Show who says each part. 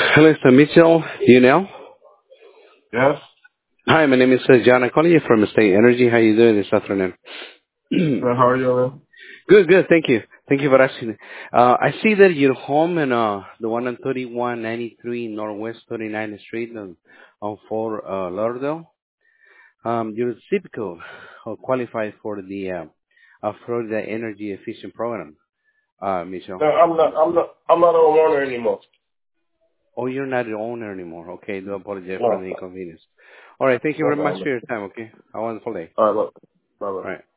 Speaker 1: Hello, Mr. Mitchell. Do you know?
Speaker 2: Yes.
Speaker 1: Hi, my name is John. I'm calling you from State Energy. How you doing this afternoon?
Speaker 2: How are you, man?
Speaker 1: Good, good. Thank you. Thank you for asking. I see that your home in the one on 3193 Northwest 39th Street on Fort Lauderdale. Your zip code qualifies for the Florida Energy Efficient Program, Mitchell.
Speaker 2: No, I'm not a homeowner anymore.
Speaker 1: Oh, you're not the owner anymore. Okay, do apologize for
Speaker 2: No.
Speaker 1: the inconvenience. All right, thank you
Speaker 2: No
Speaker 1: very much
Speaker 2: problem.
Speaker 1: for your time. Okay, have a wonderful day.
Speaker 2: All right, look. Bye-bye.
Speaker 1: All right.